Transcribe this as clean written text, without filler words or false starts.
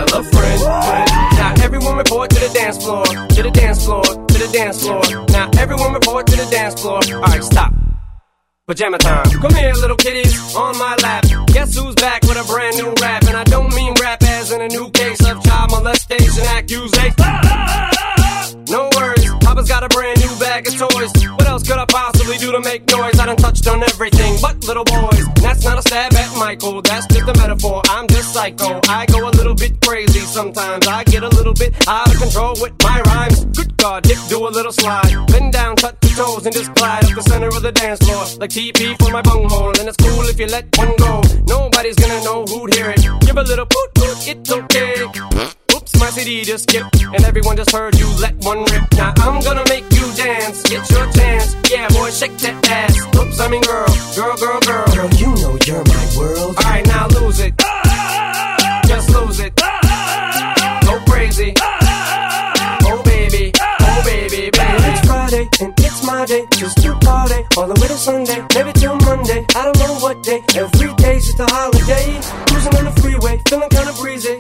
a friend. Now everyone report to the dance floor, to the dance floor, to the dance floor. Now everyone report to the dance floor. Alright, stop. Pajama time. Come here, little kitties, on my lap. Guess who's back with a brand new rap? And I don't mean rap as in a new case of child molestation accusation. No worries, Papa's got a brand new bag of toys. What else could I possibly do to make noise? I done touched on everything but little boys. And that's not a stab at Michael, that's just a metaphor. I'm just psycho, I go a little bit crazy sometimes. I get a little bit out of control with my rhymes. Good God, hip, do a little slide. Bend down, touch your toes, and just glide up the center of the dance floor. Like TP for my bunghole, and it's cool if you let one go. Nobody's gonna know who'd hear it. Give a little poot poot, it's okay. Oops, my CD just skipped, and everyone just heard you let one rip. Now I'm gonna make you dance, get your chance. Yeah, boy, shake that ass. Oops, I mean girl, girl, girl, girl. Girl, you know you're my world. Alright, now lose it. Just lose it. Go crazy. Oh baby, baby. It's Friday, and it's my day. Just to party, all the way to Sunday. Maybe till Monday, I don't know what day. Every day's just a holiday. Cruising on the freeway, feeling kinda breezy.